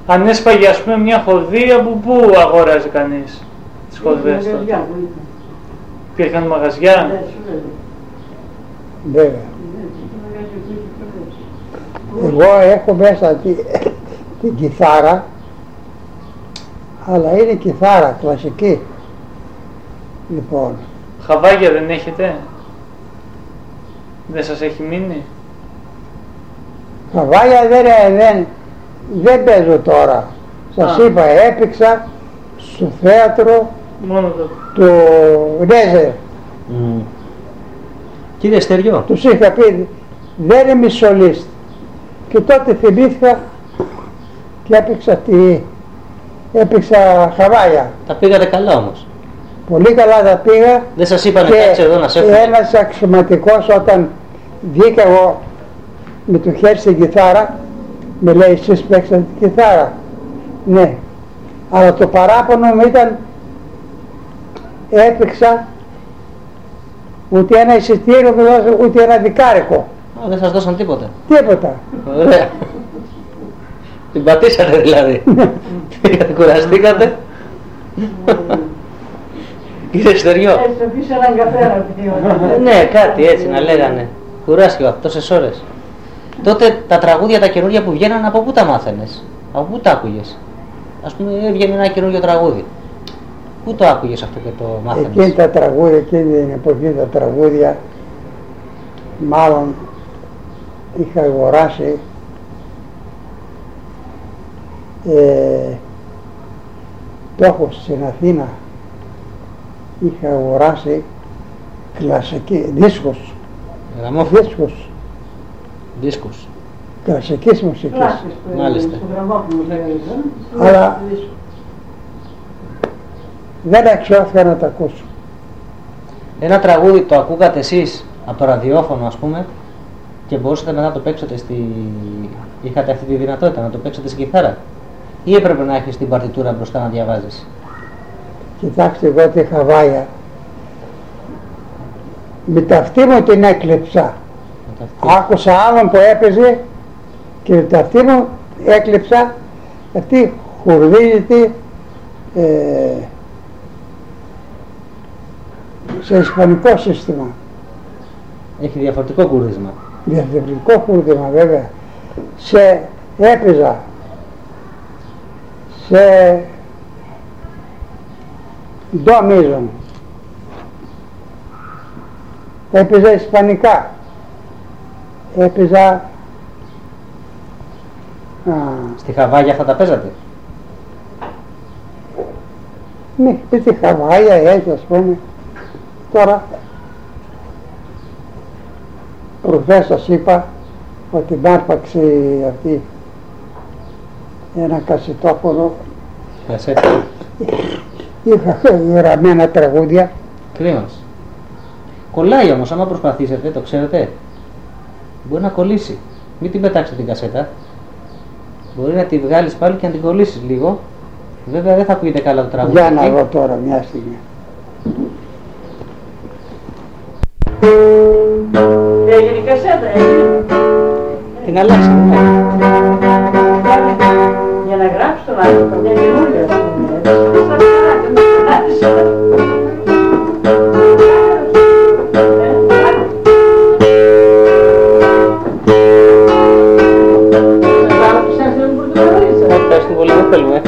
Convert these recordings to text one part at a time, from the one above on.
Αν έσπαγε ας πούμε μια χοδή, από πού αγόραζε κανείς τις χοδές τότε? Υπήρχαν μαγαζιά. Βέβαια. Εγώ έχω μέσα την κιθάρα, αλλά είναι κιθάρα κλασική. Λοιπόν. Χαβάγια δεν έχετε? Δεν σας έχει μείνει? Χαβάγια δεν παίζω τώρα. Σας είπα, έπαιξα στο θέατρο μόνο του Νέζερ. Κύριε Στεριό. Τους είχα πει, δεν είμαι σολίστ. Και τότε θυμήθηκα και έπαιξα χαβάγια. Τα πήγατε καλά όμως. Πολύ καλά τα πήγα. Δεν σας είπανε κάτσε εδώ να σε έφυγε? Ένας αξιωματικός όταν βγήκα εγώ με το χέρι στην κιθάρα, με λέει, εσείς παίξατε την κιθάρα? Ναι. Αλλά το παράπονο μου ήταν, έπαιξα, ούτε ένα εισιτήριο, ούτε ένα δικάρικο. Δεν σας δώσαν τίποτα? Τίποτα. Ωραία. Την πατήσατε δηλαδή? Πήγατε, κουραστήκατε? Κύριε Στεριό. Πεις έναν καφέ να πιω. Ναι, κάτι έτσι να λέγανε. Κουράστηκα τόσες ώρες. Τότε τα τραγούδια τα καινούργια που βγαίναν, από πού τα μάθαινες? Από πού τα άκουγες? Ας πούμε έβγαινε ένα καινούργιο τραγούδι. Πού το άκουγες αυτό και το μάθαινες? Εκείνη τα τραγούδια, εκείνη την εποχή τα τραγούδια, μάλλον είχα αγοράσει το έχω στην Αθήνα, είχα αγοράσει κλασική, δίσκος, δίσκους κλασικής μουσικής. Μάλιστα. Αλλά δεν αξιώθηκα να τα ακούσω. Ένα τραγούδι το ακούγατε εσείς από το ραδιόφωνο ας πούμε και μπορούσατε μετά να το παίξετε είχατε αυτή τη δυνατότητα να το παίξετε στην κιθάρα, ή έπρεπε να έχεις την παρτιτούρα μπροστά να διαβάζεις? Κοιτάξτε, εγώ τη χαβάγια με τα αυτή μου την έκλεψα. Άκουσα άλλον που έπαιζε και με τα αυτή μου έκλεψα αυτή χουρδίζεται σε ισπανικό σύστημα. Έχει διαφορετικό κούρδισμα. Διαφορετικό κούρδισμα βέβαια. Έπαιζα σε ντο μείζον. Έπαιζα ισπανικά. Έπαιζα... Στη χαβάγια αυτά τα παίζατε? Ναι, τη χαβάγια έτσι ας πούμε. Τώρα προχθές σας είπα ότι μ' άρπαξε αυτή ένα κασετόφωνο. Κασέτα. Είχα γραμμένα τραγούδια. Κρίμας. Κολλάει όμως, άμα προσπαθήσετε, το ξέρετε, μπορεί να κολλήσει. Μην την πετάξετε την κασέτα. Μπορεί να τη βγάλεις πάλι και να την κολλήσεις λίγο. Βέβαια δεν θα ακούγεται καλά το τραγούδι. Για να δω τώρα μια στιγμή. Έγινε η κασέτα, έγινε. Την αλλάξαμε, ναι. Για να γράψει τον άνθρωπο, μια καινούργια, ας πούμε. Σαν καράκια, να περάσει. Ευχαριστώ πολύ, δεν θέλουμε.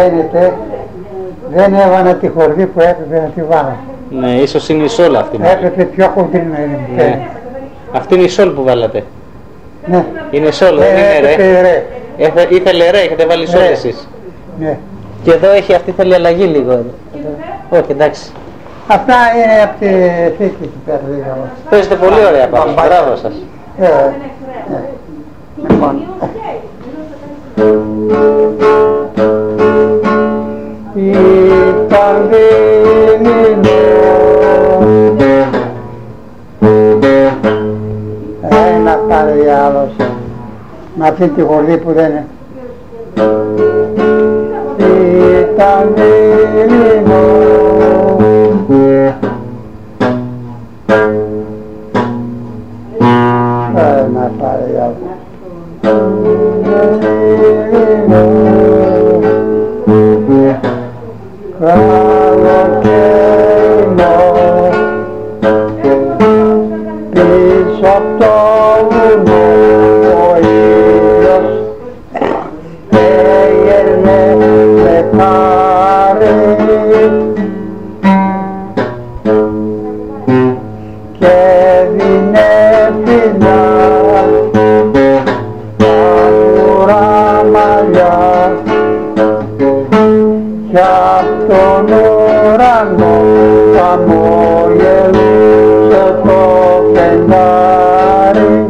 φαίνεται δεν έβανα τη χορδή που έπρεπε να τη βάλω. Ναι, ίσως είναι η σόλ αυτή. Έπρεπε πιο χοντρή να είναι. Ναι. Αυτή είναι η σόλ που βάλατε. Ναι. Είναι σόλ, δεν είναι ρε. Ρε. Ήθελε ρε, έχετε βάλει σόλ εσείς. Ναι. Και εδώ έχει, αυτή θέλει αλλαγή λίγο εδώ. Όχι, εντάξει. Αυτά είναι από τη θήκη του πέρα λίγα. Παίζετε πολύ ωραία πάνω, μπράβο σας. Λοιπόν. Ήταν δίνηνο ένα πάρει άλλος με αυτή τη χορδή που δεν είναι. Ήταν δίνηνο ένα πάρει άλλος. Πίσω απ' το βουνό ο ήλιος έγερνε με χάρη και δίνε φιλιά τα μαλλιά κι απ' τον ουρανό χαμόγελούσε το φεγγάρι.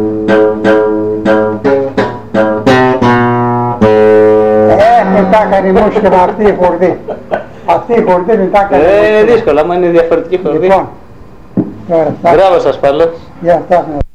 Μετά κάνει μουσική αυτή η χορδή. Αυτή η χορδή μετά κάνει μουσική. Είναι δύσκολο, άμα είναι διαφορετική χορδή. Λοιπόν, τώρα μπράβο σας πάλι. για αυτά.